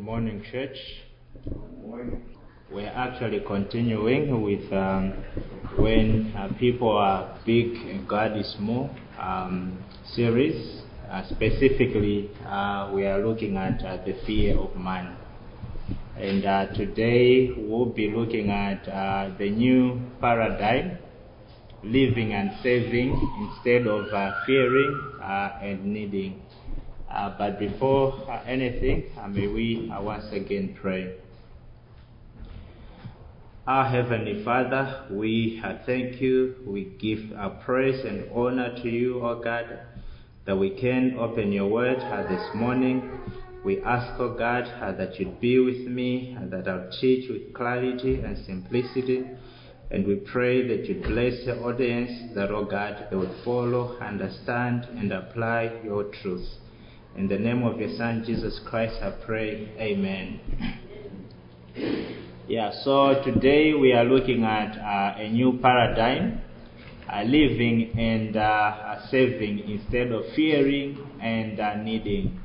morning, church. We're actually continuing with When People Are Big, God is Small series. Specifically, we are looking at the fear of man. And today we'll be looking at the new paradigm, living and saving instead of fearing and needing. But before anything, may we once again pray. Our Heavenly Father, we thank you. We give our praise and honor to you, O God, that we can open your word this morning. We ask, O God, that you'd be with me, and that I'll teach with clarity and simplicity. And we pray that you bless the audience, that, O God, they would follow, understand, and apply your truth. In the name of your Son, Jesus Christ, I pray. Amen. So today we are looking at a new paradigm, living and saving instead of fearing and needing.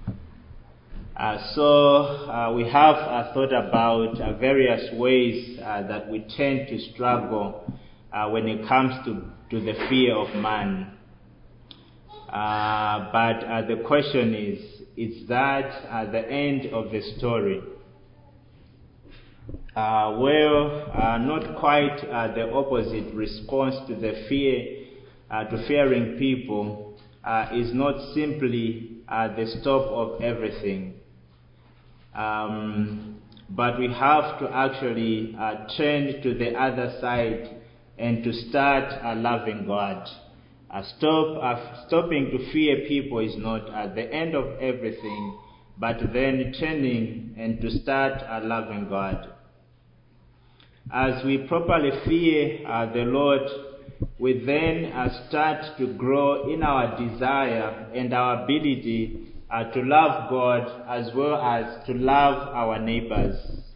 So we have thought about various ways that we tend to struggle when it comes to the fear of man. But the question is that the end of the story? Not quite the opposite response to the fear, to fearing people, is not simply the stop of everything. But we have to actually turn to the other side and to start loving God. Stopping to fear people is not the end of everything, but then turning and to start loving God. As we properly fear the Lord, we then start to grow in our desire and our ability to love God as well as to love our neighbors.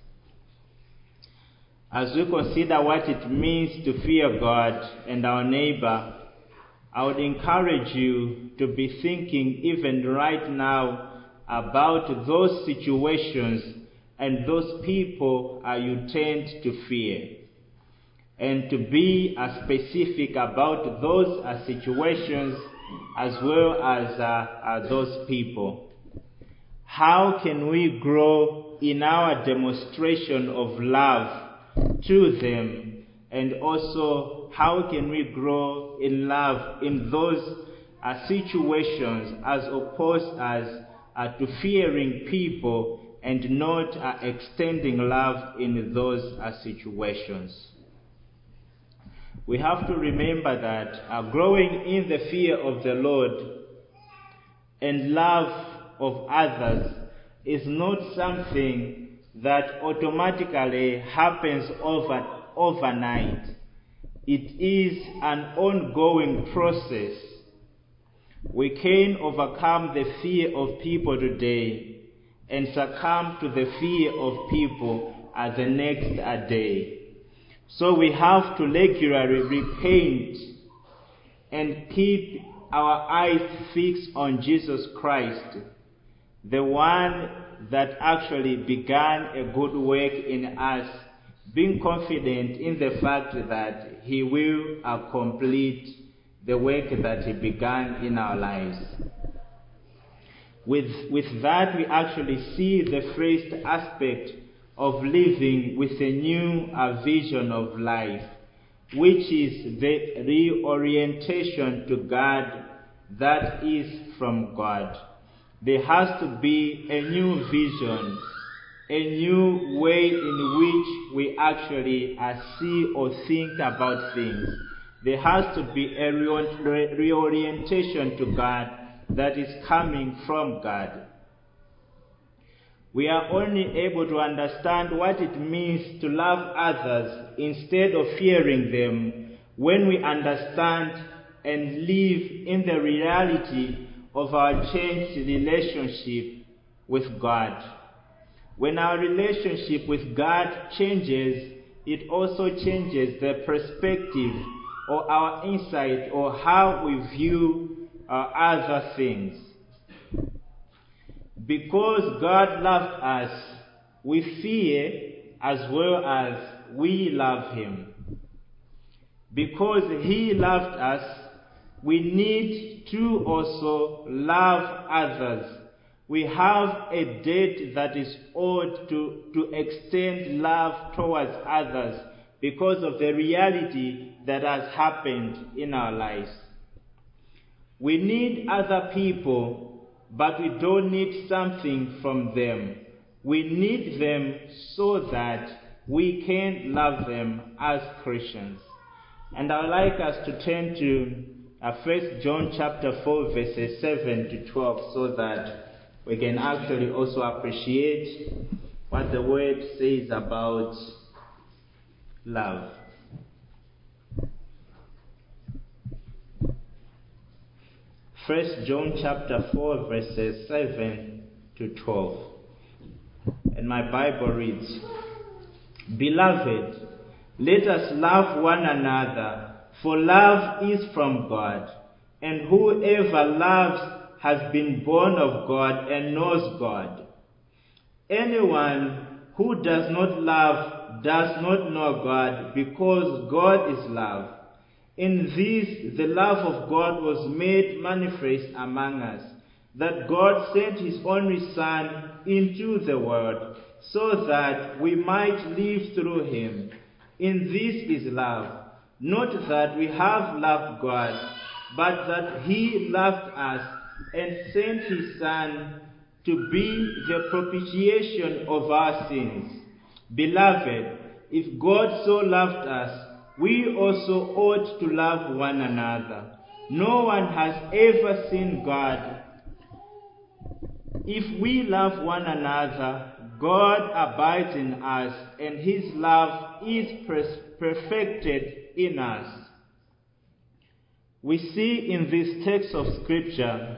As we consider what it means to fear God and our neighbor, I would encourage you to be thinking even right now about those situations and those people you tend to fear, and to be specific about those situations as well as those people. How can we grow in our demonstration of love to them? And also, how can we grow in love in those situations as opposed to fearing people and not extending love in those situations? We have to remember that growing in the fear of the Lord and love of others is not something that automatically happens overnight. It is an ongoing process. We can overcome the fear of people today and succumb to the fear of people the next day. So we have to regularly repent and keep our eyes fixed on Jesus Christ, the one that actually began a good work in us, being confident in the fact that he will complete the work that he began in our lives. With that, we actually see the first aspect of living with a new vision of life, which is the reorientation to God that is from God. There has to be a new vision, a new way in which we actually see or think about things. There has to be a reorientation to God that is coming from God. We are only able to understand what it means to love others instead of fearing them when we understand and live in the reality of our changed relationship with God. When our relationship with God changes, it also changes the perspective or our insight or how we view other things. because God loved us, we fear as well as we love him. Because he loved us, we need to also love others. We have a debt that is owed to extend love towards others because of the reality that has happened in our lives. We need other people, but we don't need something from them. We need them so that we can love them as Christians. And I would like us to turn to 1 John chapter 4 verses 7 to 12 so that we can actually also appreciate what the word says about love. 1 John chapter 4 verses 7 to 12. And my Bible reads, "Beloved, let us love one another, for love is from God, and whoever loves has been born of God and knows God. Anyone who does not love does not know God, because God is love. In this, the love of God was made manifest among us, that God sent his only Son into the world, so that we might live through him. In this is love, not that we have loved God, but that he loved us and sent his Son to be the propitiation of our sins. Beloved, if God so loved us, we also ought to love one another. No one has ever seen God. If we love one another, God abides in us, and his love is perfected in us." We see in this text of Scripture,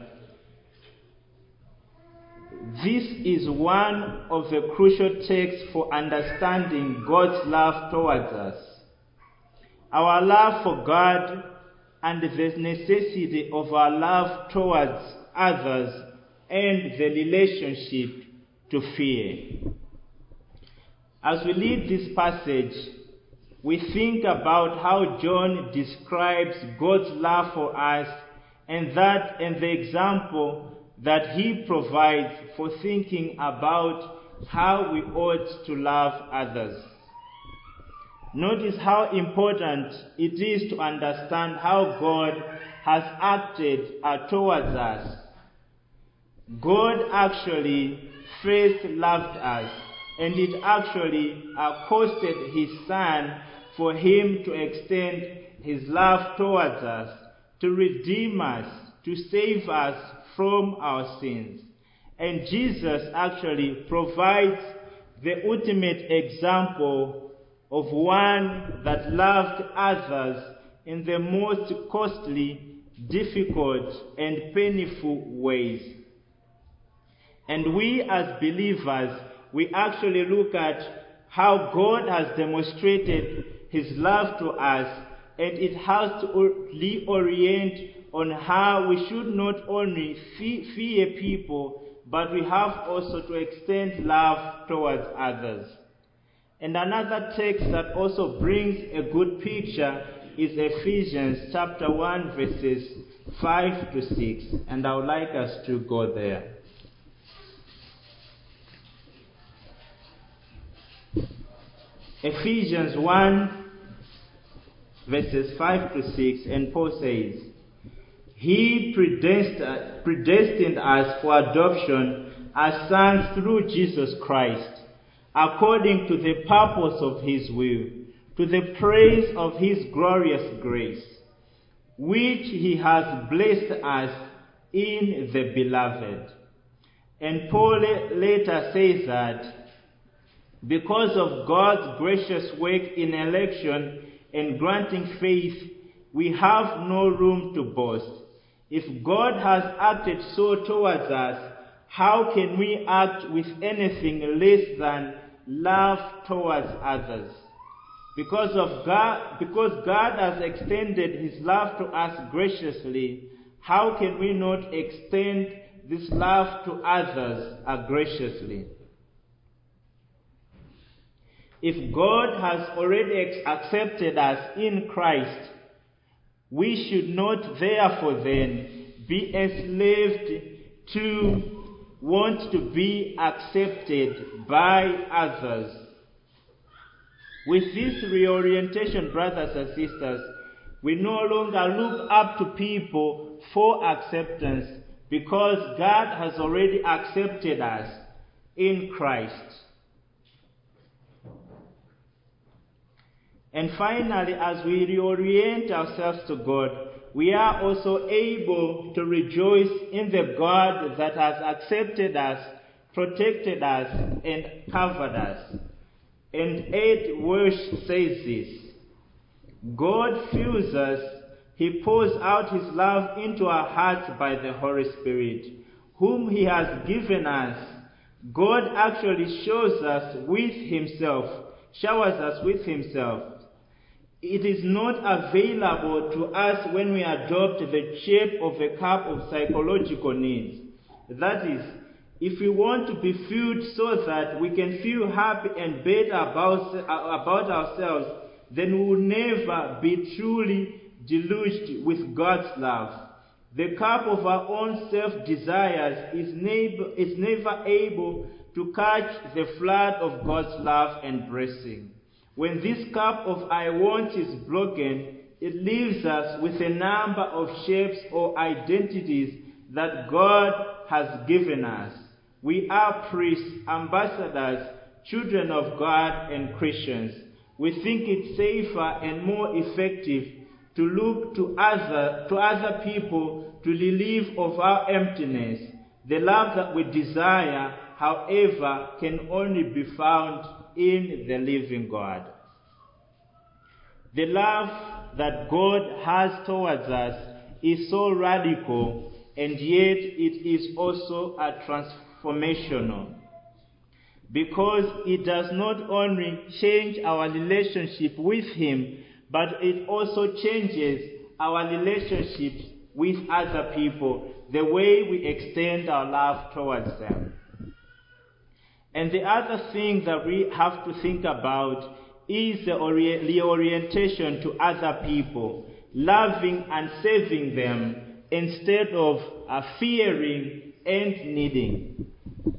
this is one of the crucial texts for understanding God's love towards us. Our love for God and the necessity of our love towards others and the relationship to fear. As we read this passage, we think about how John describes God's love for us and the example that he provides for thinking about how we ought to love others. Notice how important it is to understand how God has acted towards us. God actually first loved us, and it actually costed his Son for him to extend his love towards us, to redeem us, to save us from our sins. And Jesus actually provides the ultimate example of one that loved others in the most costly, difficult, and painful ways. And we as believers, we actually look at how God has demonstrated his love to us, and it has to reorient on how we should not only fear people, but we have also to extend love towards others. And another text that also brings a good picture is Ephesians chapter 1 verses 5 to 6. And I would like us to go there. Ephesians 1 verses 5 to 6, and Paul says, "He predestined us for adoption as sons through Jesus Christ, according to the purpose of his will, to the praise of his glorious grace, which he has blessed us in the beloved." And Paul later says that because of God's gracious work in election and granting faith, we have no room to boast. If God has acted so towards us, how can we act with anything less than love towards others? Because God has extended his love to us graciously, how can we not extend this love to others graciously. If God has already accepted us in Christ, we should not therefore then be enslaved to want to be accepted by others. With this reorientation, brothers and sisters, we no longer look up to people for acceptance because God has already accepted us in Christ. And finally, as we reorient ourselves to God, we are also able to rejoice in the God that has accepted us, protected us, and covered us. And 8 verse says this: God fills us, He pours out His love into our hearts by the Holy Spirit, whom He has given us. God actually showers us with Himself. It is not available to us when we adopt the shape of a cup of psychological needs. That is, if we want to be filled so that we can feel happy and better about ourselves, then we will never be truly deluged with God's love. The cup of our own self-desires is never able to catch the flood of God's love and blessing. When this cup of I want is broken, it leaves us with a number of shapes or identities that God has given us. We are priests, ambassadors, children of God, and Christians. We think it's safer and more effective to look to other people to relieve of our emptiness. The love that we desire, however, can only be found in the living God. The love that God has towards us is so radical, and yet it is also transformational, because it does not only change our relationship with Him, but it also changes our relationships with other people, the way we extend our love towards them. And the other thing that we have to think about is the reorientation to other people, loving and saving them instead of fearing and needing.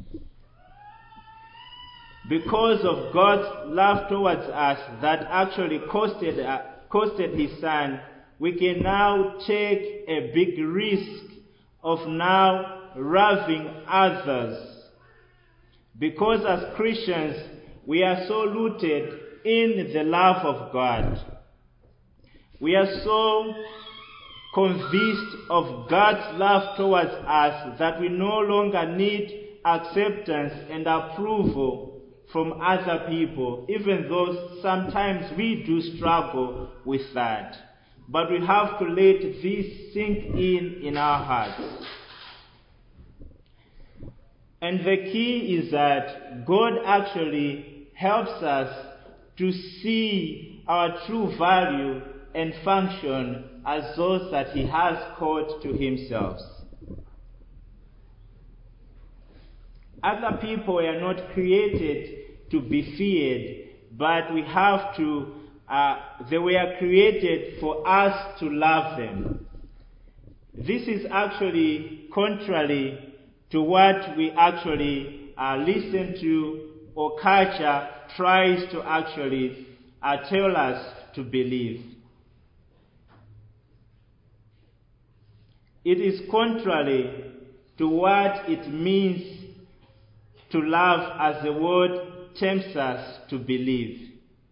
Because of God's love towards us that actually costed His Son, we can now take a big risk of now loving others. Because as Christians, we are so rooted in the love of God. We are so convinced of God's love towards us that we no longer need acceptance and approval from other people, even though sometimes we do struggle with that. But we have to let this sink in our hearts. And the key is that God actually helps us to see our true value and function as those that He has called to Himself. Other people are not created to be feared, but we have to, they were created for us to love them. This is actually contrary to what we actually listen to, or culture tries to actually tell us to believe. It is contrary to what it means to love, as the word tempts us to believe.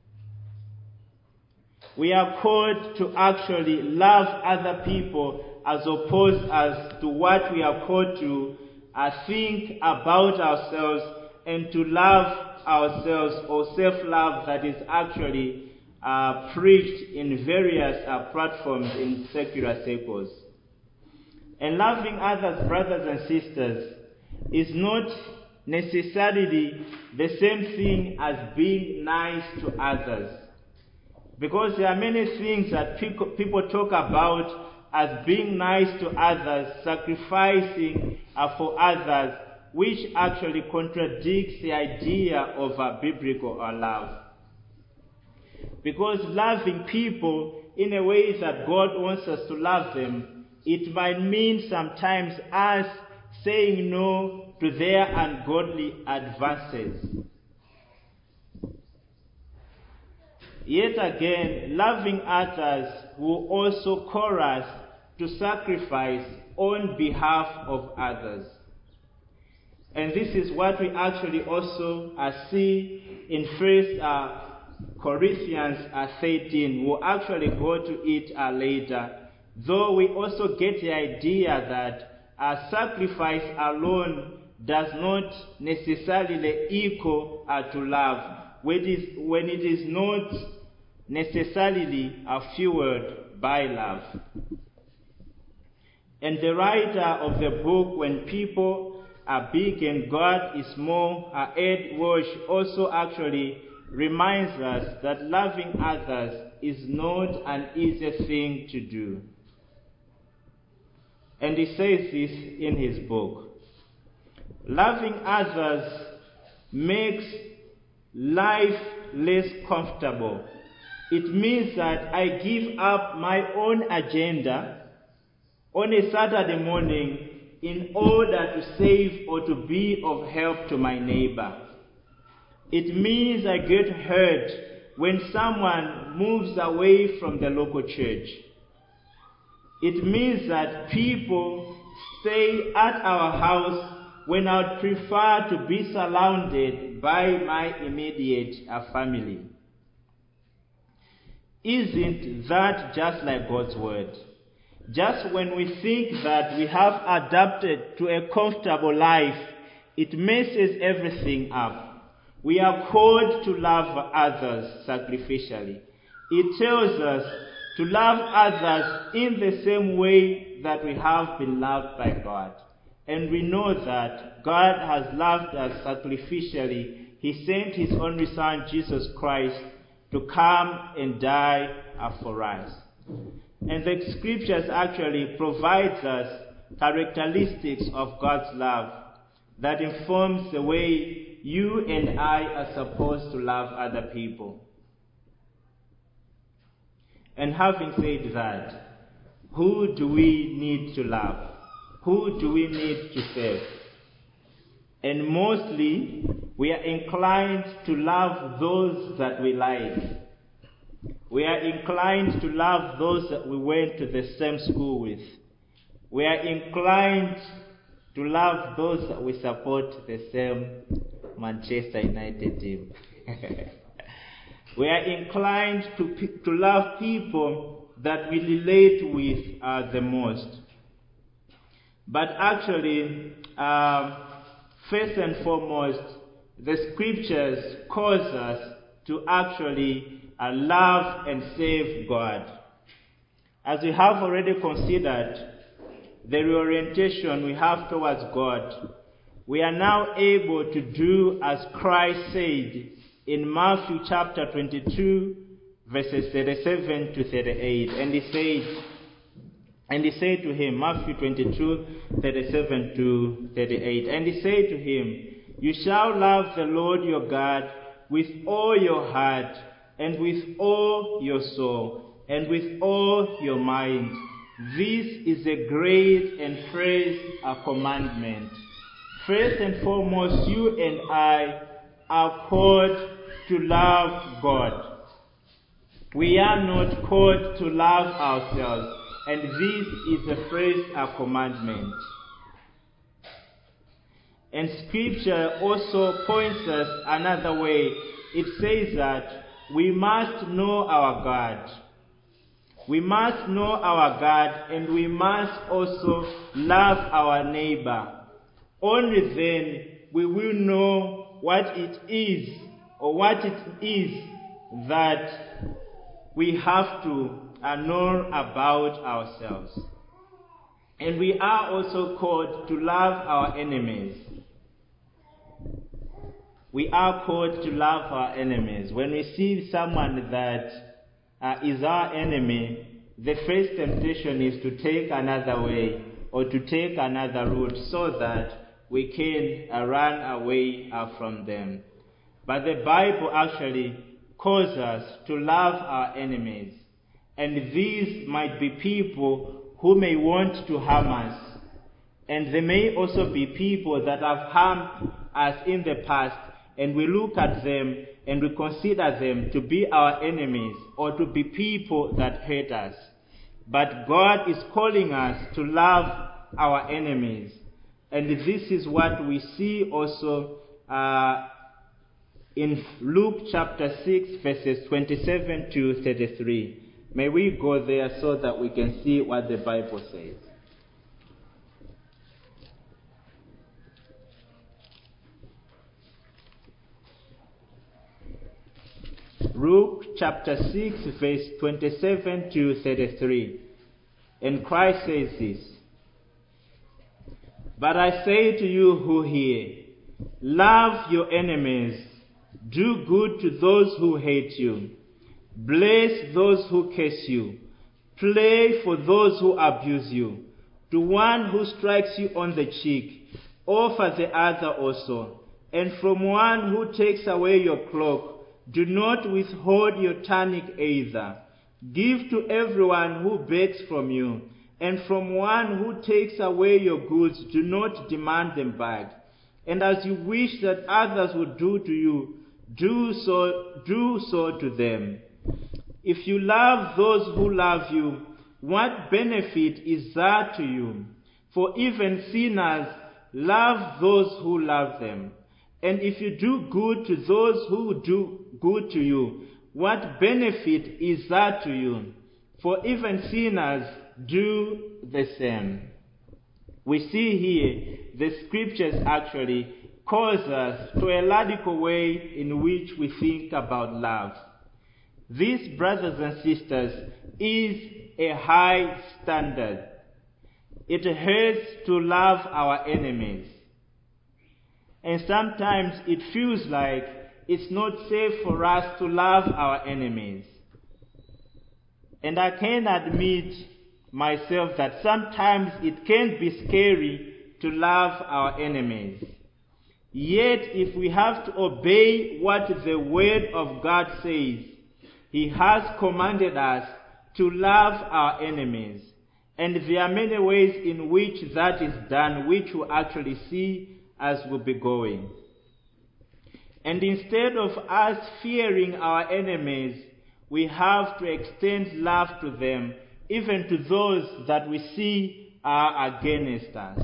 We are called to actually love other people as opposed as to what we are called to think about ourselves and to love ourselves, or self-love that is actually preached in various platforms in secular circles. And loving others, brothers and sisters, is not necessarily the same thing as being nice to others. Because there are many things that people talk about as being nice to others, sacrificing for others, which actually contradicts the idea of biblical love. Because loving people in a way that God wants us to love them, it might mean sometimes us saying no to their ungodly advances. Yet again, loving others will also call us to sacrifice on behalf of others. And this is what we actually also see in 1 Corinthians 13. We'll actually go to it later. Though we also get the idea that sacrifice alone does not necessarily equal to love, when it is not necessarily fueled by love. And the writer of the book, When People Are Big and God is Small, Ed Walsh, also actually reminds us that loving others is not an easy thing to do. And he says this in his book. Loving others makes life less comfortable. It means that I give up my own agenda on a Saturday morning in order to save or to be of help to my neighbor. It means I get hurt when someone moves away from the local church. It means that people stay at our house when I would prefer to be surrounded by my immediate family. Isn't that just like God's word? Just when we think that we have adapted to a comfortable life, it messes everything up. We are called to love others sacrificially. It tells us to love others in the same way that we have been loved by God. And we know that God has loved us sacrificially. He sent his only Son, Jesus Christ, to come and die for us. And the scriptures actually provides us characteristics of God's love that informs the way you and I are supposed to love other people. And having said that, who do we need to love? Who do we need to serve? And mostly, we are inclined to love those that we like. We are inclined to love those that we went to the same school with. We are inclined to love those that we support the same Manchester United team. We are inclined to love people that we relate with the most. But actually, first and foremost, the scriptures cause us to actually love and serve God. As we have already considered the reorientation we have towards God, we are now able to do as Christ said in Matthew chapter 22, verses 37 to 38. And he said to him, Matthew 22, 37 to 38. And he said to him, you shall love the Lord your God with all your heart, and with all your soul, and with all your mind. This is a great and first commandment. First and foremost, you and I are called to love God. We are not called to love ourselves, and this is the first commandment. And scripture also points us another way. It says that we must know our God. We must know our God, and we must also love our neighbor. Only then we will know what it is, or what it is that we have to know about ourselves. And we are also called to love our enemies. We are called to love our enemies. When we see someone that is our enemy, the first temptation is to take another way or to take another route so that we can run away from them. But the Bible actually calls us to love our enemies. And these might be people who may want to harm us. And they may also be people that have harmed us in the past, and we look at them and we consider them to be our enemies or to be people that hate us. But God is calling us to love our enemies. And this is what we see also in Luke chapter 6, verses 27 to 33. May we go there so that we can see what the Bible says. Luke chapter 6, verse 27 to 33. And Christ says this: "But I say to you who hear, love your enemies, do good to those who hate you, bless those who curse you, pray for those who abuse you. To one who strikes you on the cheek, offer the other also. And from one who takes away your cloak, do not withhold your tunic either. Give to everyone who begs from you, and from one who takes away your goods, do not demand them back. And as you wish that others would do to you, do so to them. If you love those who love you, what benefit is that to you? For even sinners love those who love them. And if you do good to those who do good to you, what benefit is that to you? For even sinners do the same." We see here the scriptures actually cause us to a radical way in which we think about love. This, brothers and sisters, is a high standard. It hurts to love our enemies. And sometimes it feels like it's not safe for us to love our enemies. And I can admit myself that sometimes it can be scary to love our enemies. Yet if we have to obey what the Word of God says, He has commanded us to love our enemies. And there are many ways in which that is done, which we'll actually see as we'll be going. And instead of us fearing our enemies, we have to extend love to them, even to those that we see are against us.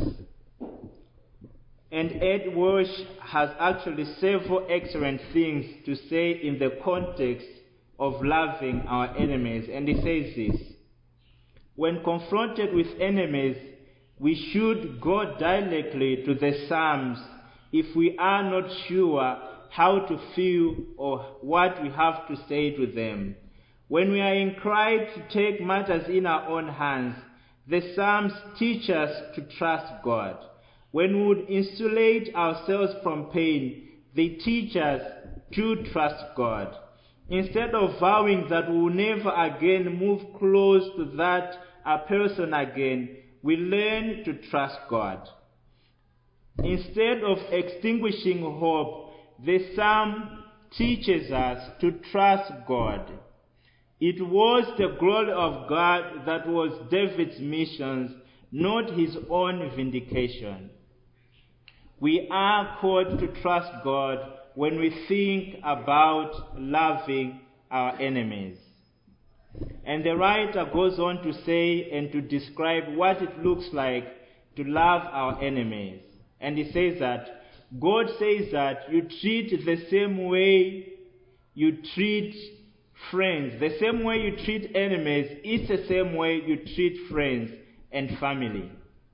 And Ed Walsh has actually several excellent things to say in the context of loving our enemies. And he says this: when confronted with enemies, we should go directly to the Psalms if we are not sure how to feel or what we have to say to them. When we are inclined to take matters in our own hands, the Psalms teach us to trust God. When we would insulate ourselves from pain, they teach us to trust God. Instead of vowing that we will never again move close to that person again, we learn to trust God. Instead of extinguishing hope, the Psalm teaches us to trust God. It was the glory of God that was David's mission, not his own vindication. We are called to trust God when we think about loving our enemies. And the writer goes on to say and to describe what it looks like to love our enemies. And he says that God says that you treat the same way you treat friends. The same way you treat enemies is the same way you treat friends and family.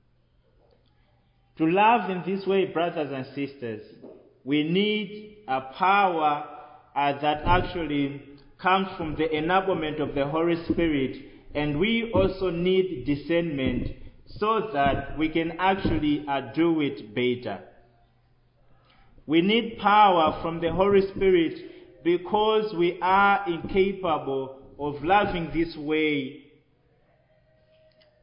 To love in this way, brothers and sisters, we need a power that actually comes from the enablement of the Holy Spirit, and we also need discernment so that we can actually do it better. We need power from the Holy Spirit because we are incapable of loving this way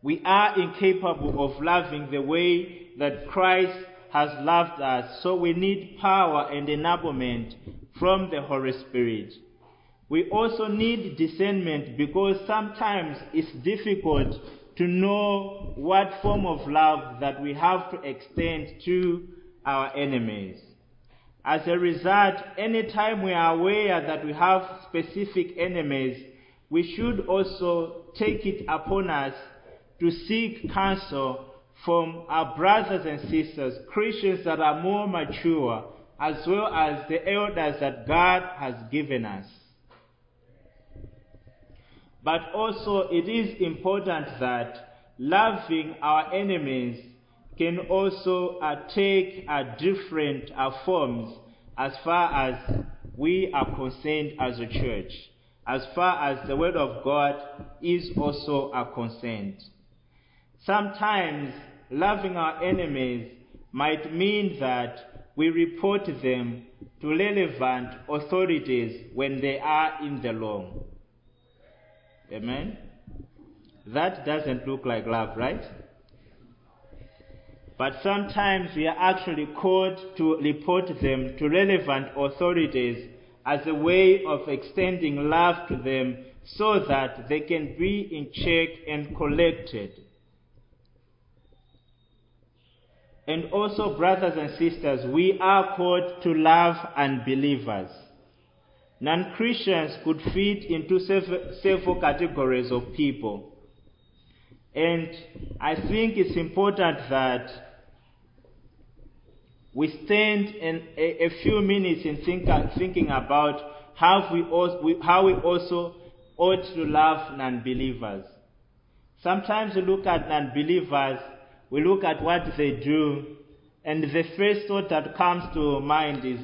We are incapable of loving the way that Christ has loved us, so we need power and enablement from the Holy Spirit. We also need discernment because sometimes it's difficult to know what form of love that we have to extend to our enemies. As a result, anytime we are aware that we have specific enemies, we should also take it upon us to seek counsel from our brothers and sisters, Christians that are more mature, as well as the elders that God has given us. But also it is important that loving our enemies can also take different forms as far as we are concerned as a church, as far as the Word of God is also concerned. Sometimes loving our enemies might mean that we report them to relevant authorities when they are in the wrong. Amen? That doesn't look like love, right? But sometimes we are actually called to report them to relevant authorities as a way of extending love to them so that they can be in check and collected. And also, brothers and sisters, we are called to love unbelievers. Non-Christians could fit into several categories of people. And I think it's important that we spend a few minutes in thinking about how we also ought to love non-believers. Sometimes we look at non-believers, we look at what they do, and the first thought that comes to mind is,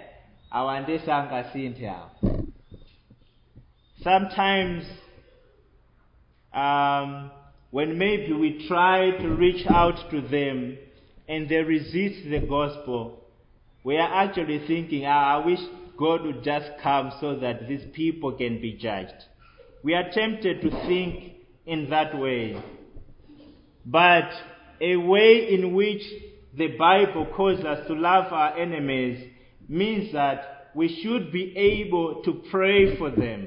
sometimes when maybe we try to reach out to them and they resist the gospel, we are actually thinking, I wish God would just come so that these people can be judged. We are tempted to think in that way. But a way in which the Bible calls us to love our enemies means that we should be able to pray for them.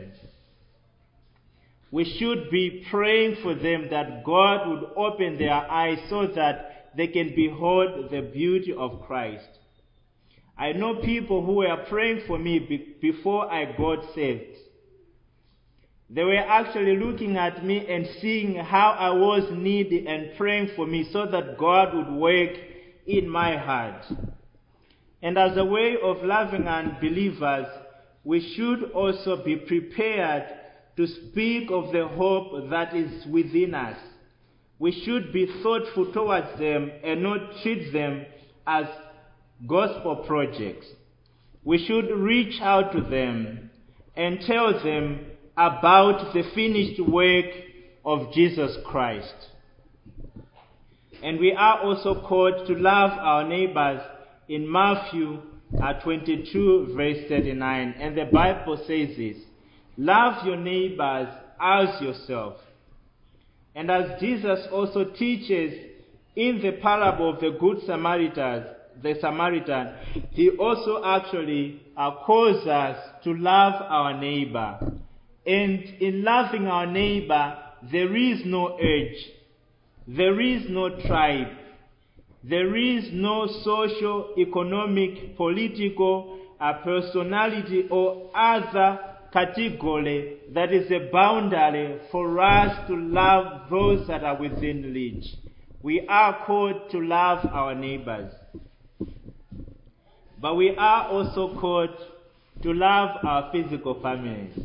We should be praying for them that God would open their eyes so that they can behold the beauty of Christ. I know people who were praying for me before I got saved. They were actually looking at me and seeing how I was needy and praying for me so that God would work in my heart. And as a way of loving unbelievers, we should also be prepared to speak of the hope that is within us. We should be thoughtful towards them and not treat them as gospel projects. We should reach out to them and tell them about the finished work of Jesus Christ. And we are also called to love our neighbors in Matthew 22 verse 39. And the Bible says this, love your neighbors as yourself. And as Jesus also teaches in the parable of the Good Samaritan, he also actually calls us to love our neighbor. And in loving our neighbor, there is no age, there is no tribe, there is no social, economic, political, personality or other category that is a boundary for us to love those that are within reach. We are called to love our neighbors. But we are also called to love our physical families.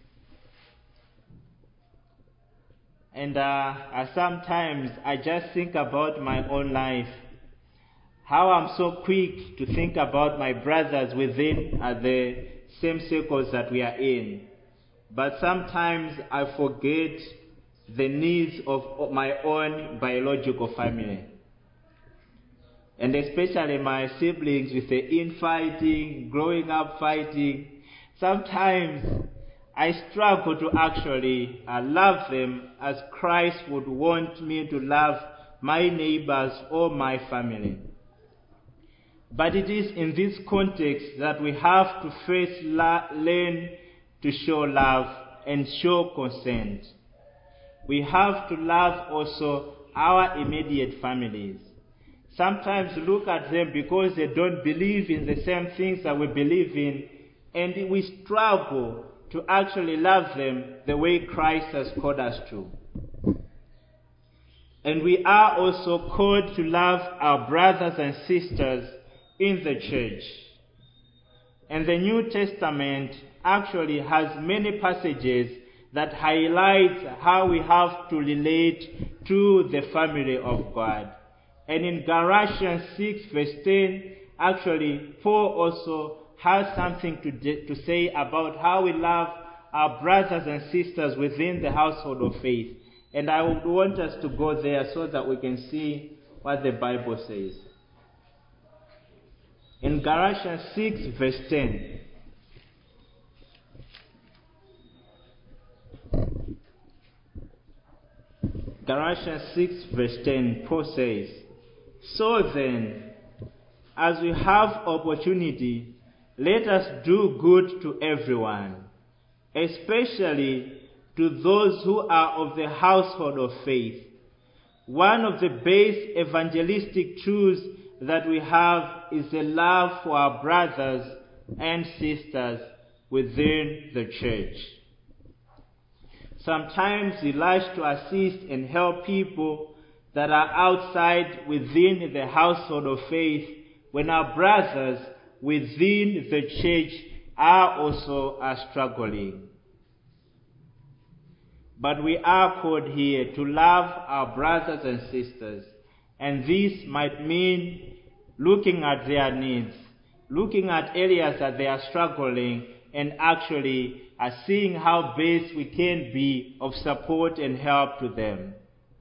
And sometimes I just think about my own life, how I'm so quick to think about my brothers within the same circles that we are in. But sometimes I forget the needs of my own biological family. And especially my siblings with the infighting, growing up fighting. Sometimes I struggle to actually love them as Christ would want me to love my neighbors or my family. But it is in this context that we have to first learn to show love and show consent. We have to love also our immediate families. Sometimes look at them because they don't believe in the same things that we believe in, and we struggle to actually love them the way Christ has called us to. And we are also called to love our brothers and sisters in the church. And the New Testament actually has many passages that highlight how we have to relate to the family of God. And in Galatians 6 verse 10, actually Paul also has something to say about how we love our brothers and sisters within the household of faith. And I would want us to go there so that we can see what the Bible says. In Galatians 6 verse 10, Galatians 6 verse 10, Paul says, "So then, as we have opportunity, let us do good to everyone, especially to those who are of the household of faith." One of the base evangelistic truths that we have is the love for our brothers and sisters within the church. Sometimes we rush to assist and help people that are outside within the household of faith when our brothers within the church are also struggling. But we are called here to love our brothers and sisters, and this might mean looking at their needs, looking at areas that they are struggling, and actually seeing how best we can be of support and help to them.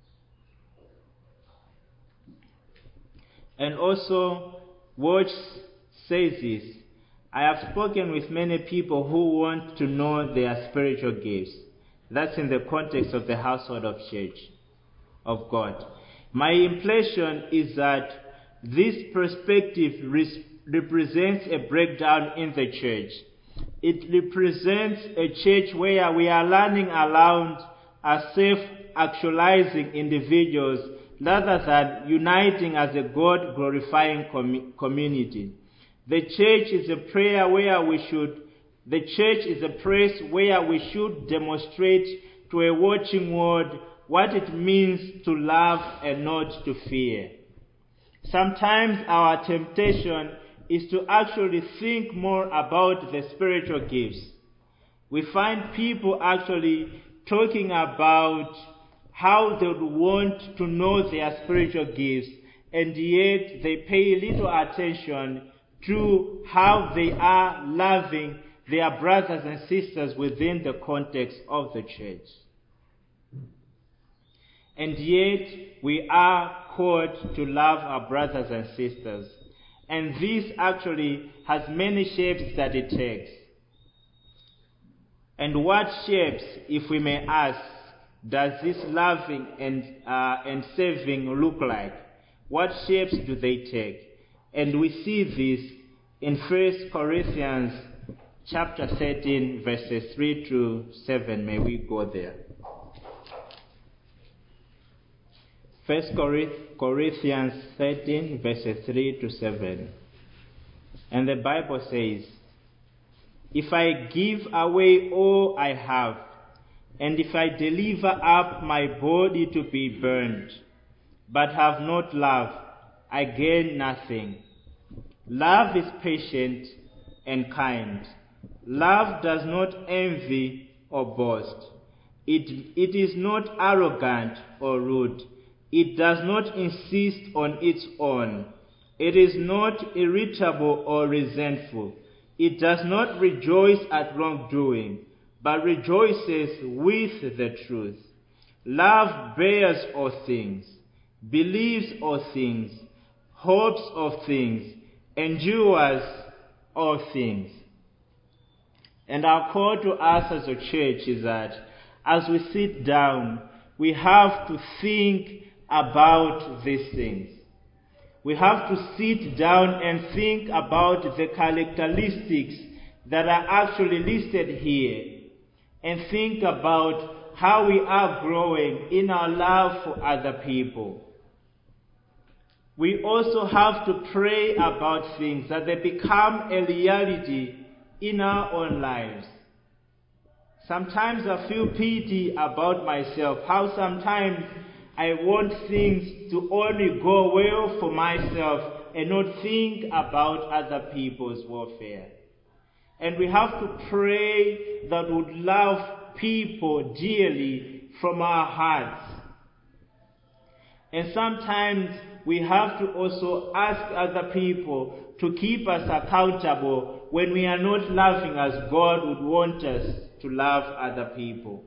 And also, Watch says this: "I have spoken with many people who want to know their spiritual gifts." That's in the context of the household of church of God. My impression is that this perspective represents a breakdown in the church. It represents a church where we are running around as self-actualizing individuals rather than uniting as a God-glorifying community. The church is a place where we should demonstrate to a watching world what it means to love and not to fear. Sometimes our temptation is to actually think more about the spiritual gifts. We find people actually talking about how they would want to know their spiritual gifts, and yet they pay little attention to how they are loving their brothers and sisters within the context of the church. And yet we are called to love our brothers and sisters. And this actually has many shapes that it takes. And what shapes, if we may ask, does this loving and serving look like? What shapes do they take? And we see this in 1 Corinthians chapter 13, verses 3 to 7. May we go there? 1 Corinthians 13, verses 3 to 7. And the Bible says, "If I give away all I have, and if I deliver up my body to be burned, but have not love, I gain nothing. Love is patient and kind. Love does not envy or boast. It is not arrogant or rude. It does not insist on its own. It is not irritable or resentful. It does not rejoice at wrongdoing, but rejoices with the truth. Love bears all things, believes all things, hopes all things, endures all things." And our call to us as a church is that as we sit down, we have to think about these things. We have to sit down and think about the characteristics that are actually listed here, and think about how we are growing in our love for other people. We also have to pray about things that they become a reality in our own lives. Sometimes I feel pity about myself, how sometimes I want things to only go well for myself and not think about other people's welfare. And we have to pray that we would love people dearly from our hearts. And sometimes we have to also ask other people to keep us accountable when we are not loving as God would want us to love other people.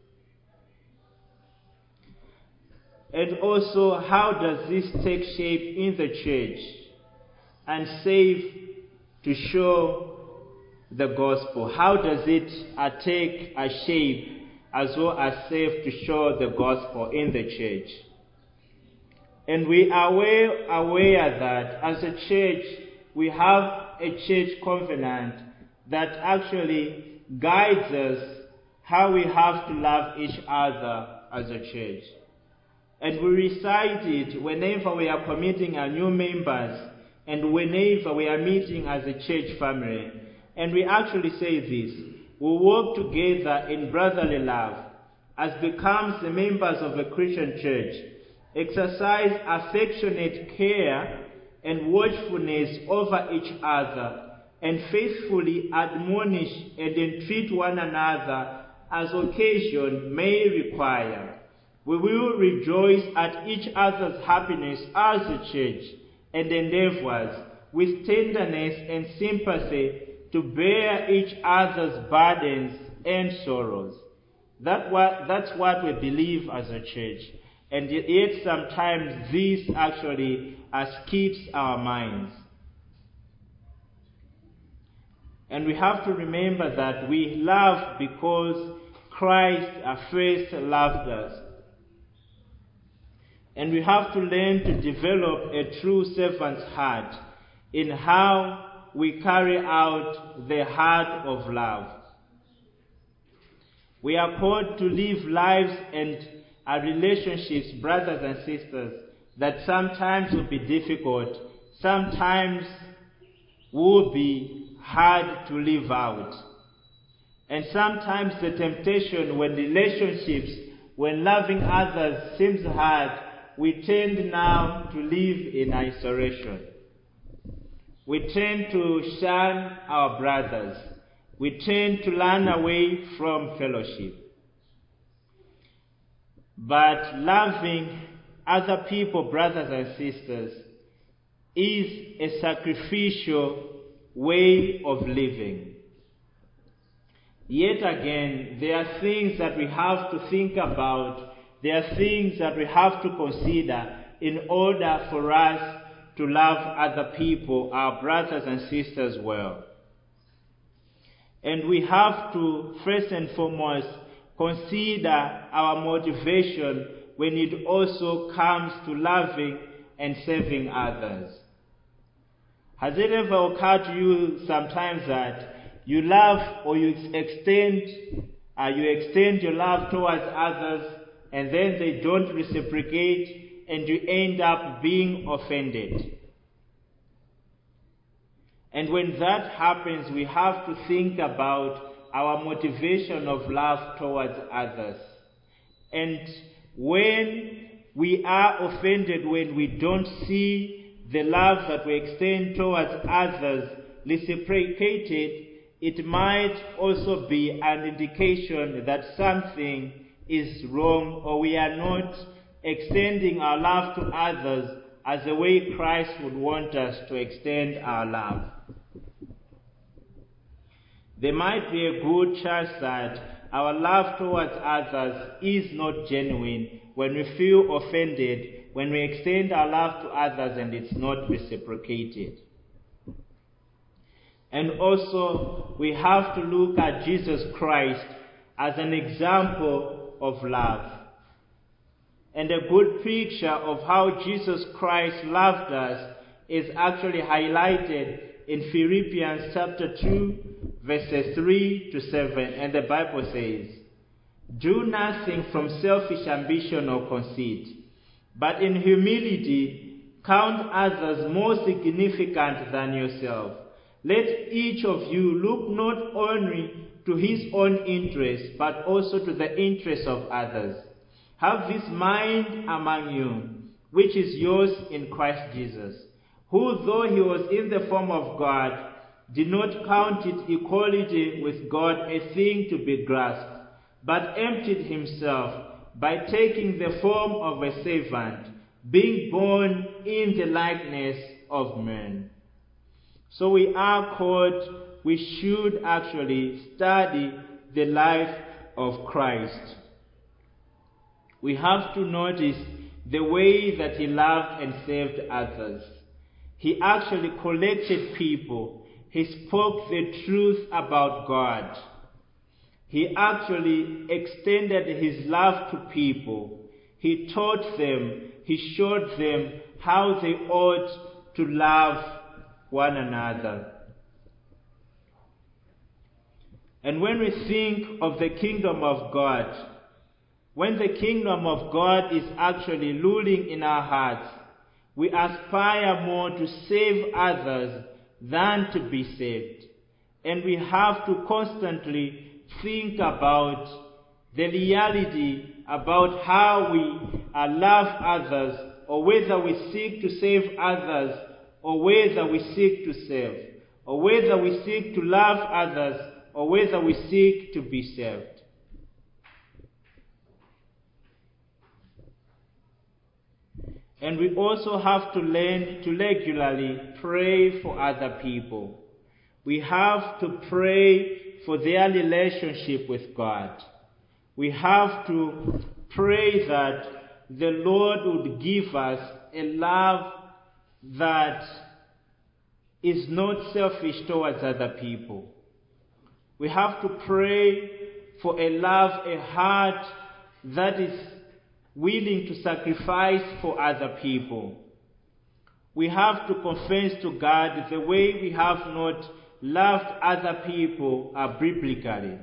And also, how does this take shape in the church and save to show the gospel? How does it take a shape as well as save to show the gospel in the church? And we are well aware that as a church, we have a church covenant that actually guides us how we have to love each other as a church. And we recite it whenever we are committing our new members and whenever we are meeting as a church family. And we actually say this: we work together in brotherly love as becomes the members of a Christian church, exercise affectionate care and watchfulness over each other, and faithfully admonish and entreat one another as occasion may require. We will rejoice at each other's happiness as a church, and endeavors with tenderness and sympathy to bear each other's burdens and sorrows. That's what we believe as a church. And yet sometimes this actually skips our minds. And we have to remember that we love because Christ first loved us. And we have to learn to develop a true servant's heart in how we carry out the heart of love. We are called to live lives and relationships, brothers and sisters, that sometimes will be difficult, sometimes will be hard to live out. And sometimes the temptation when loving others seems hard, we tend now to live in isolation. We tend to shun our brothers. We tend to run away from fellowship. But loving other people, brothers and sisters, is a sacrificial way of living. Yet again, there are things that we have to think about. There are things that we have to consider in order for us to love other people, our brothers and sisters, well. And we have to, first and foremost, consider our motivation when it also comes to loving and serving others. Has it ever occurred to you sometimes that you love or you extend your love towards others, and then they don't reciprocate, and you end up being offended? And when that happens, we have to think about our motivation of love towards others. And when we are offended, when we don't see the love that we extend towards others reciprocated, it might also be an indication that something is wrong, or we are not extending our love to others as the way Christ would want us to extend our love. There might be a good chance that our love towards others is not genuine when we feel offended, when we extend our love to others and it's not reciprocated. And also, we have to look at Jesus Christ as an example of love. And a good picture of how Jesus Christ loved us is actually highlighted in Philippians chapter 2, verses 3 to 7. And the Bible says, "Do nothing from selfish ambition or conceit, but in humility count others more significant than yourself. Let each of you look not only to his own interest, but also to the interest of others. Have this mind among you, which is yours in Christ Jesus, who, though he was in the form of God, did not count it equality with God a thing to be grasped, but emptied himself by taking the form of a servant, being born in the likeness of men." So we should actually study the life of Christ. We have to notice the way that he loved and saved others. He actually collected people. He spoke the truth about God. He actually extended his love to people. He taught them, he showed them how they ought to love one another. And when we think of the kingdom of God, when the kingdom of God is actually ruling in our hearts, we aspire more to save others than to be saved. And we have to constantly think about the reality about how we love others, or whether we seek to save others, or whether we seek to save, or whether we seek to love others, or whether we seek to be saved. And we also have to learn to regularly pray for other people. We have to pray for their relationship with God. We have to pray that the Lord would give us a love that is not selfish towards other people. We have to pray for a love, a heart that is willing to sacrifice for other people. We have to confess to God the way we have not loved other people biblically.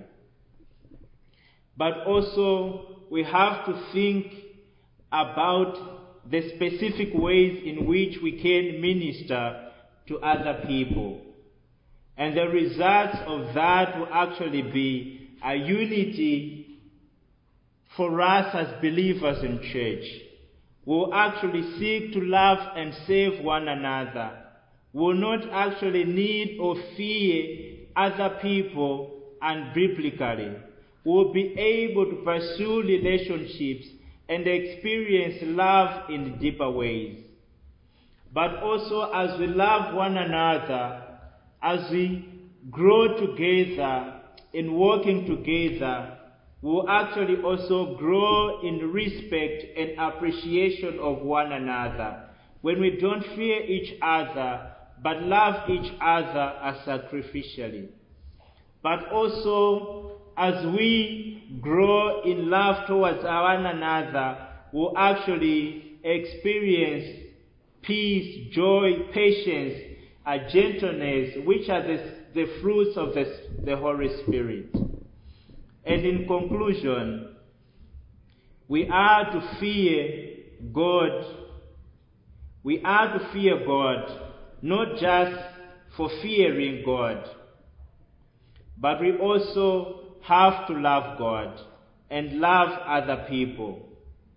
But also we have to think about the specific ways in which we can minister to other people. And the results of that will actually be a unity for us as believers in church. We'll actually seek to love and save one another. We'll not actually need or fear other people unbiblically. We'll be able to pursue relationships and experience love in deeper ways. But also as we love one another, as we grow together in working together, we'll actually also grow in respect and appreciation of one another, when we don't fear each other, but love each other sacrificially. But also, as we grow in love towards one another, we'll actually experience peace, joy, patience, gentleness, which are the fruits of the Holy Spirit. And in conclusion, we are to fear God. We are to fear God, not just for fearing God, but we also have to love God and love other people.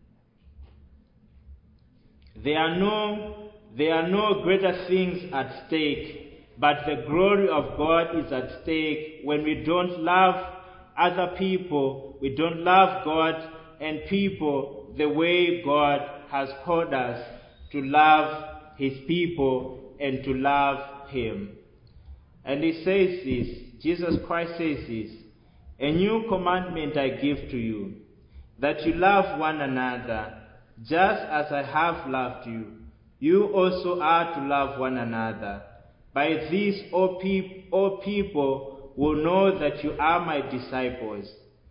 There are no greater things at stake, but the glory of God is at stake when we don't love other people, we don't love God and people the way God has called us to love his people and to love him. And he says this, Jesus Christ says this, "A new commandment I give to you, that you love one another, just as I have loved you. You also are to love one another. By this, all people will know that you are my disciples.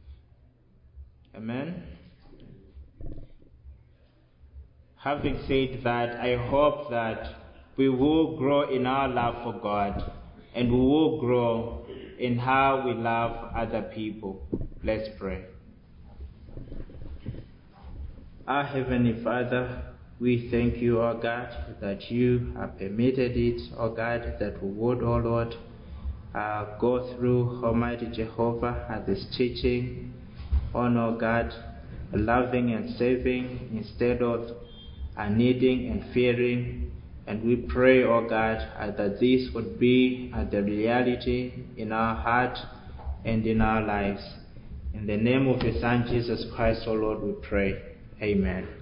Amen. Having said that, I hope that we will grow in our love for God, and we will grow in how we love other people. Let's pray. Our Heavenly Father, we thank you, O God, that you have permitted it, O God, that we would, O Lord, go through Almighty Jehovah this teaching on, O God, loving and saving instead of needing and fearing. And we pray, O God, that this would be the reality in our heart and in our lives. In the name of your Son, Jesus Christ, O Lord, we pray. Amen.